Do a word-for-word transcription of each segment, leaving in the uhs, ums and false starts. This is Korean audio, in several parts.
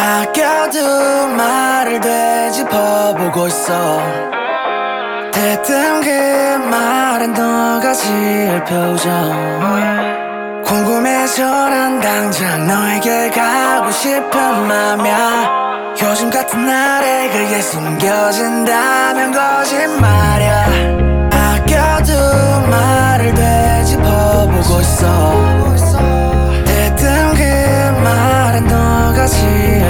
아껴둔 말을 되짚어보고 있어. 대뜸 그 말은 너가 지을 표정. 궁금해서 난 당장 너에게 가고 싶은 맘이야. 요즘 같은 날에 그게 숨겨진다면 거짓말이야. 아껴둔 말을 되짚어보고 있어. 대뜸 그 말은 너가 지을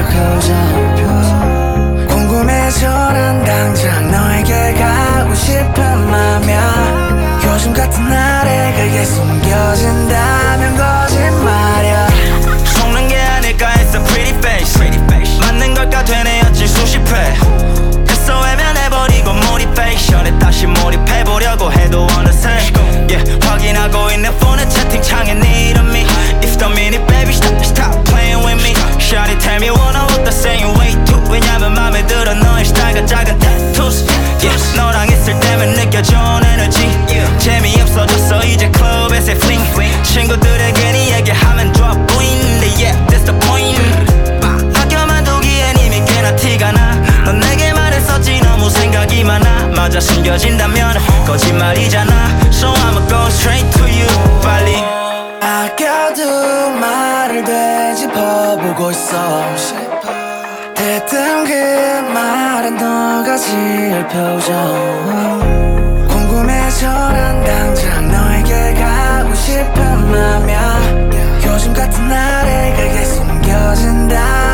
표정. 궁금해서 난 당장 너에게 가고 싶은 맘이야. 요즘 같은 날에 그게 숨겨진다면 거짓말이야. 속는 게 아닐까 했어 pretty face 맞는 걸까 되뇌었지 수십 회 했어 외면해버리고 모티베이션에 다시 몰입해보려고 해도 어느새 yeah, 확인하고 있는 폰의 채팅창에 네 이름이 If the minute baby stop, stop playing with me Shawty tell me wanna what the same way too 왜냐면 맘에 들어 너의 스타일과 작은 tattoos yeah, 너랑 있을 때면 느껴져 에너지 yeah. 재미없어졌어 이제 클럽에서 fling 친구들에게 네 얘기하면 좋아 보이는데 yeah, that's the point 학교만 두기엔 이미 꽤나 티가 나 넌 내게 말했었지 너무 생각이 많아 맞아 숨겨진다면 거짓말이잖아 So I'ma go straight to you 빨리 아껴둔 말을 되짚어보고 있어. 대뜸 그 말은 너가 지을 표정. 궁금해서 난 당장 너에게 가고 싶은 맘이야. 요즘 같은 날에 그게 숨겨진다